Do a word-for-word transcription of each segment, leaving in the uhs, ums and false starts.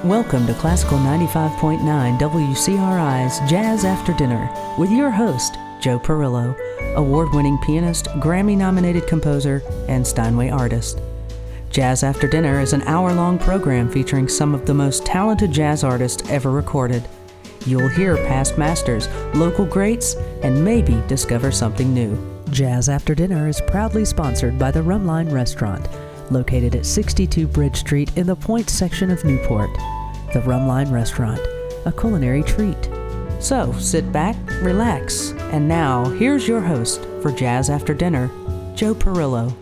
Welcome to Classical ninety-five point nine W C R I's Jazz After Dinner with your host, Joe Perillo, award-winning pianist, Grammy-nominated composer, and Steinway artist. Jazz After Dinner is an hour-long program featuring some of the most talented jazz artists ever recorded. You'll hear past masters, local greats, and maybe discover something new. Jazz After Dinner is proudly sponsored by the Rumline Restaurant, located at sixty-two Bridge Street in the Point section of Newport. The Rumline Restaurant, a culinary treat. So, sit back, relax, and now, here's your host for Jazz After Dinner, Joe Perillo.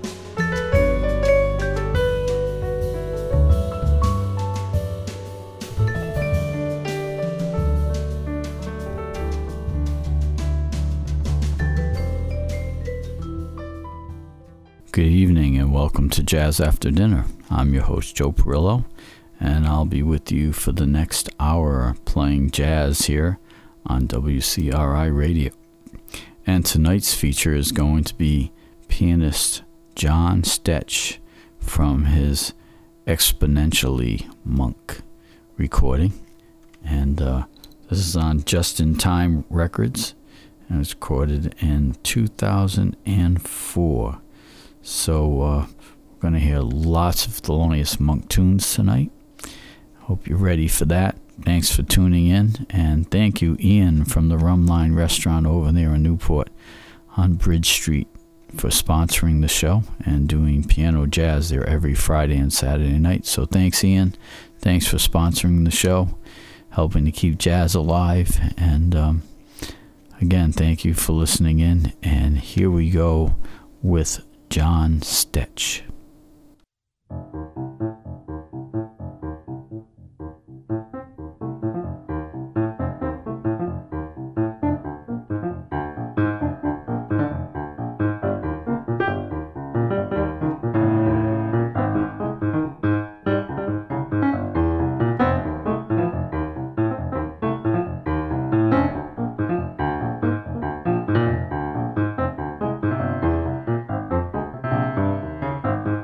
Good evening and welcome to Jazz After Dinner. I'm your host, Joe Perillo, and I'll be with you for the next hour playing jazz here on W C R I Radio. And tonight's feature is going to be pianist John Stetch from his Exponentially Monk recording. And uh, this is on Just in Time Records, and it was recorded in two thousand four. So uh, we're going to hear lots of Thelonious Monk tunes tonight. Hope you're ready for that. Thanks for tuning in, and thank you, Ian, from the Rumline Restaurant over there in Newport on Bridge Street, for sponsoring the show and doing piano jazz there every Friday and Saturday night. So thanks, Ian. Thanks for sponsoring the show, helping to keep jazz alive. And um, again, thank you for listening in. And here we go with John Stetch. Thank you.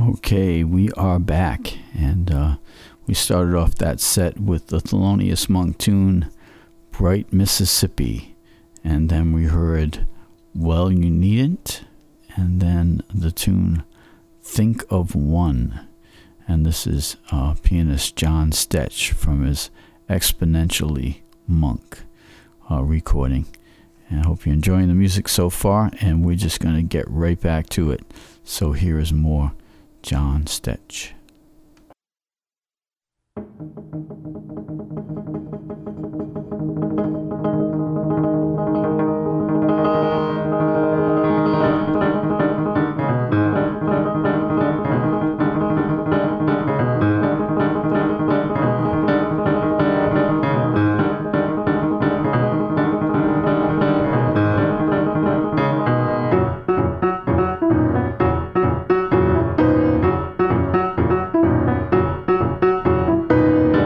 Okay, we are back, and uh, we started off that set with the Thelonious Monk tune, Bright Mississippi, and then we heard Well You Needn't, and then the tune Think of One, and this is uh, pianist John Stetch from his Exponentially Monk uh, recording. And I hope you're enjoying the music so far, and we're just going to get right back to it. So here is more John Stetch. Thank you.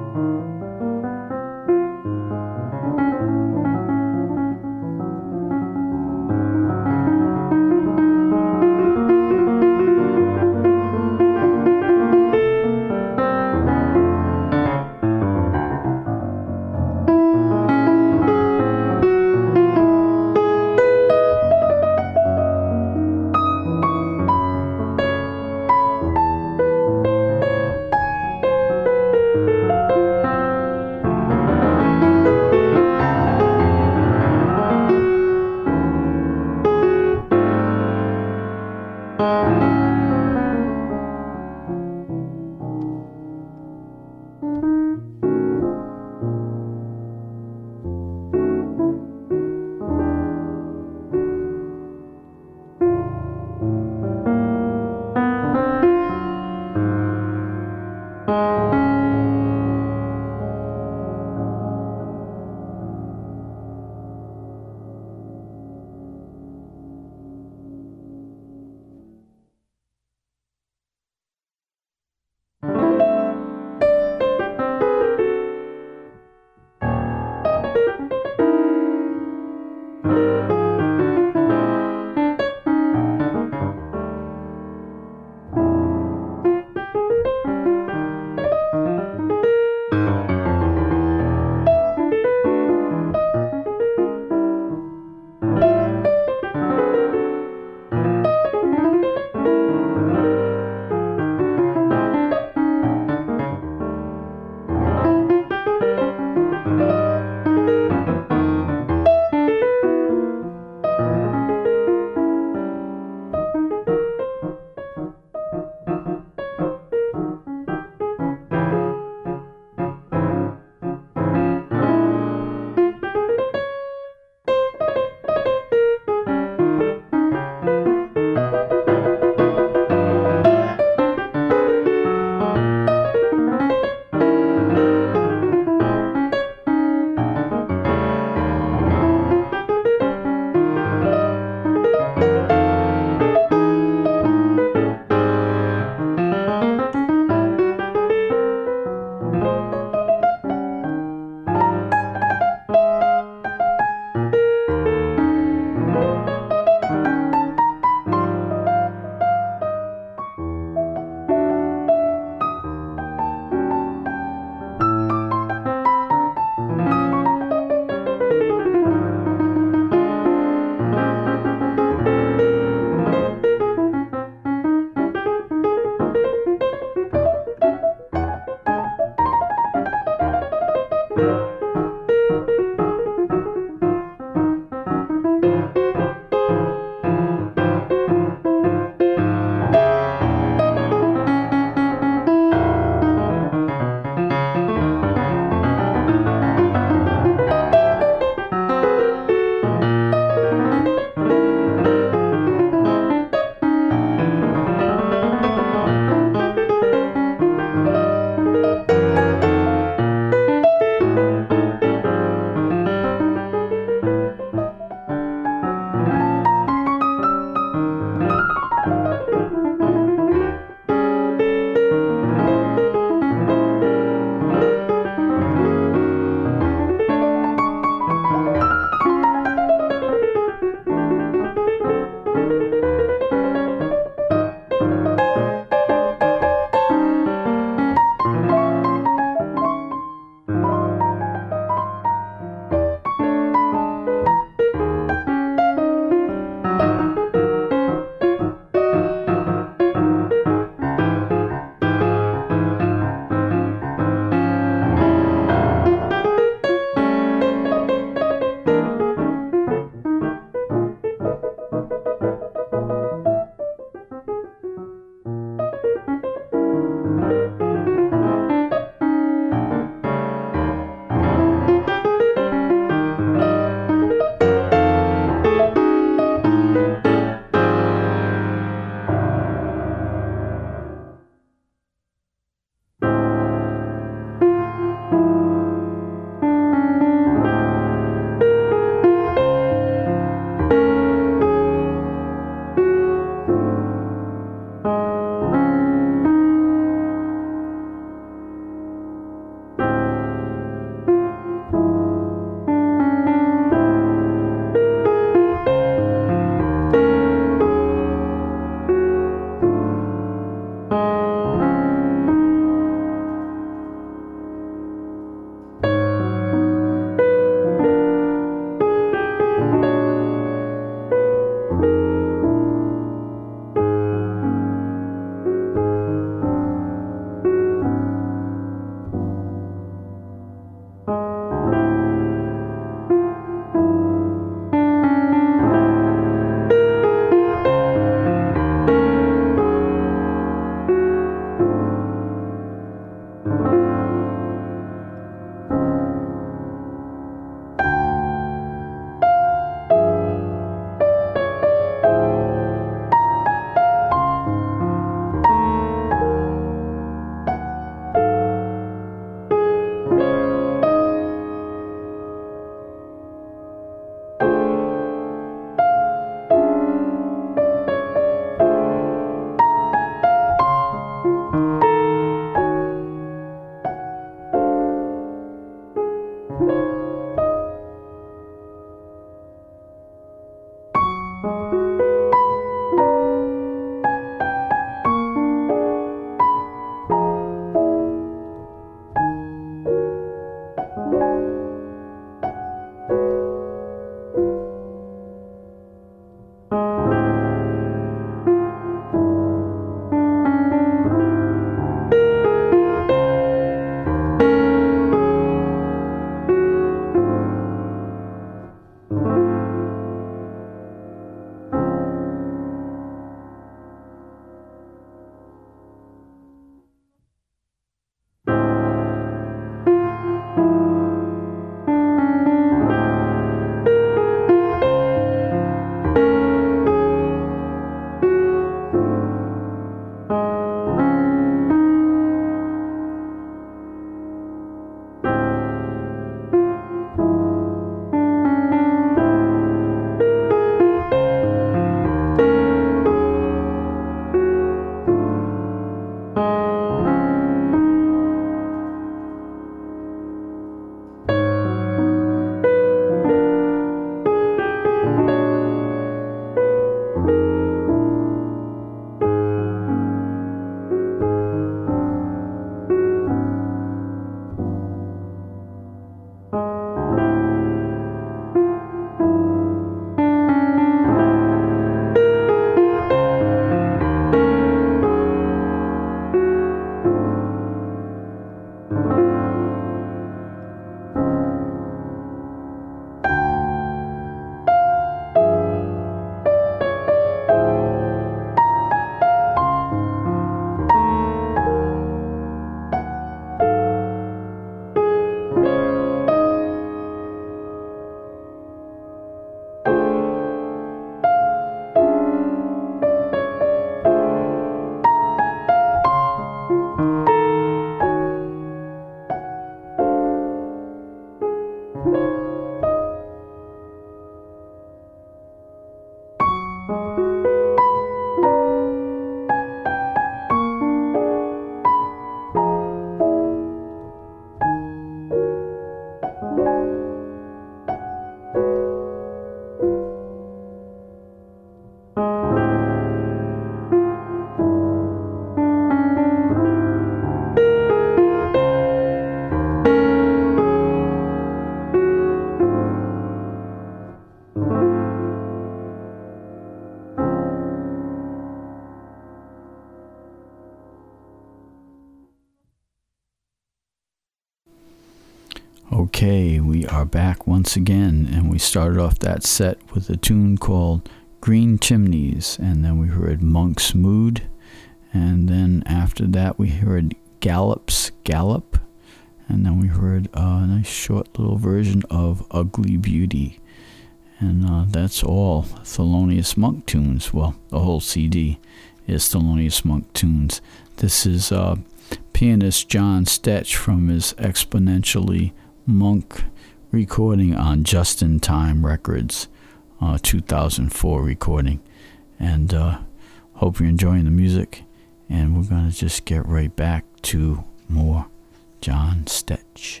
Okay, we are back once again, and we started off that set with a tune called Green Chimneys, and then we heard Monk's Mood, and then after that we heard Gallop's Gallop, and then we heard a nice short little version of Ugly Beauty. And uh, that's all Thelonious Monk tunes. Well, the whole C D is Thelonious Monk tunes. This is uh, pianist John Stetch from his Exponentially Monk recording on Just in Time Records, uh, two thousand four recording. And uh, hope you're enjoying the music. And we're going to just get right back to more John Stetch.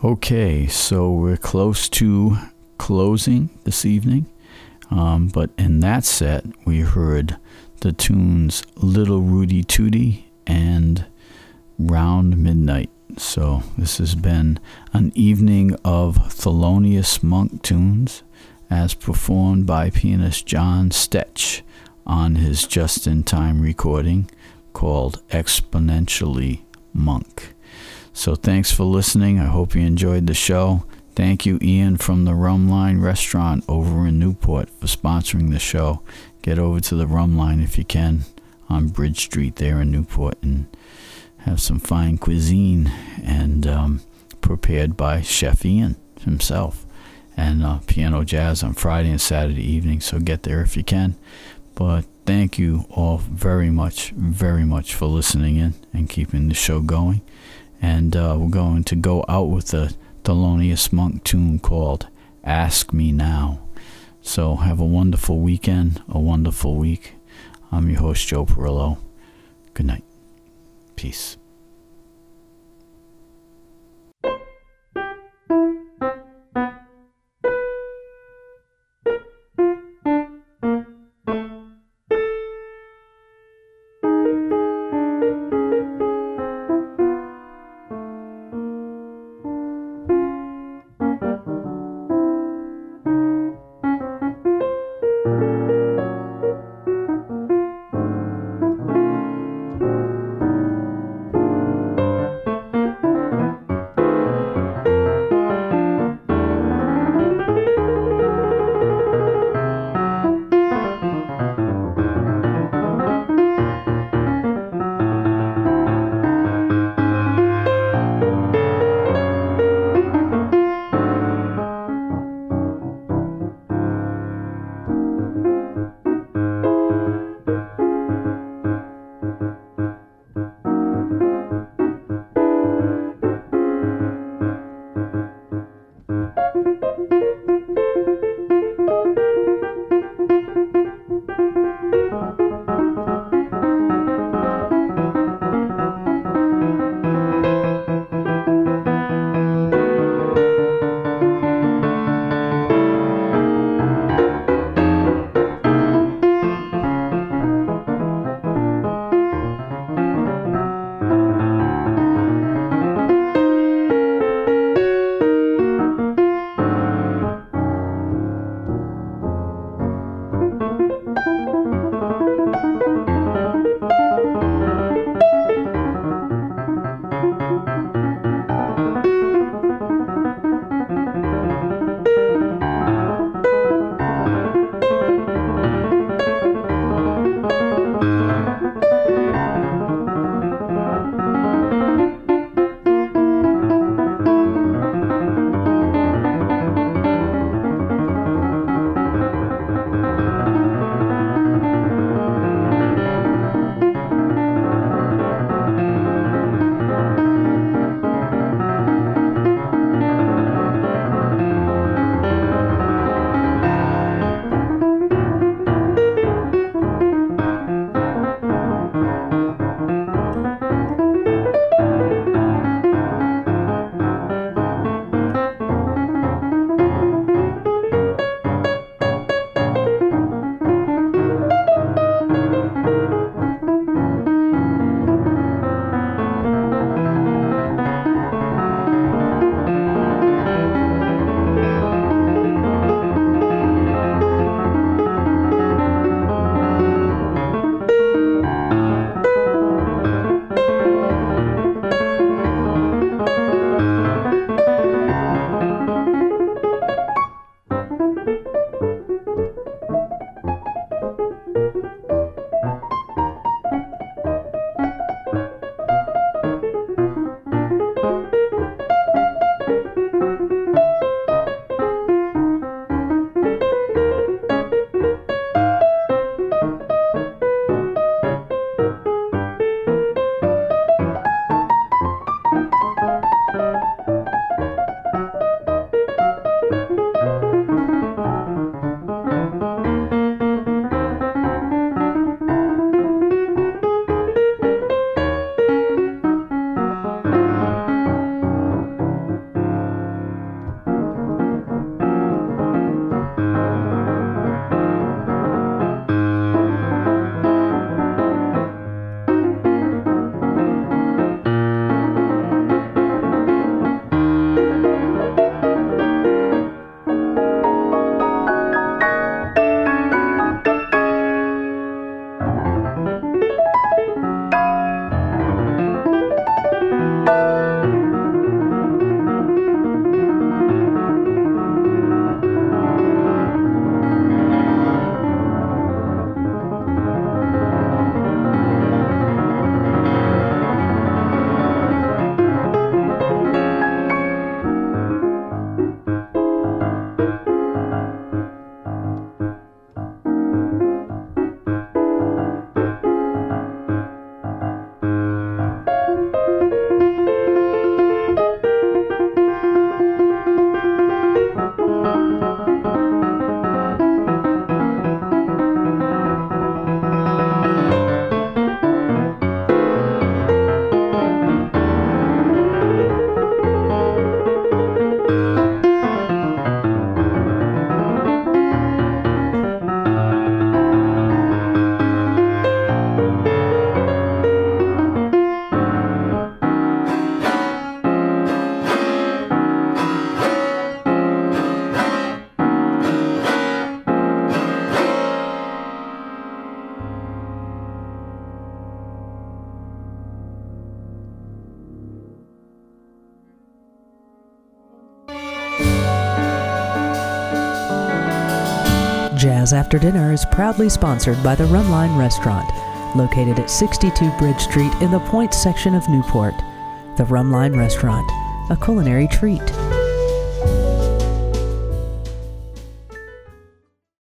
Okay, so we're close to closing this evening, um, but in that set we heard the tunes Little Rudy Tooty and Round Midnight. So this has been an evening of Thelonious Monk tunes as performed by pianist John Stetch on his just-in-time recording called Exponentially Monk. So thanks for listening. I hope you enjoyed the show. Thank you, Ian, from the Rum Line Restaurant over in Newport for sponsoring the show. Get over to the Rum Line if you can on Bridge Street there in Newport and have some fine cuisine and um, prepared by Chef Ian himself. And uh, piano jazz on Friday and Saturday evening, so get there if you can. But thank you all very much, very much for listening in and keeping the show going. And uh, we're going to go out with a Thelonious Monk tune called Ask Me Now. So have a wonderful weekend, a wonderful week. I'm your host, Joe Perillo. Good night. Peace. Jazz After Dinner is proudly sponsored by the Rumline Restaurant, located at sixty-two Bridge Street in the Point section of Newport. The Rumline Restaurant, a culinary treat.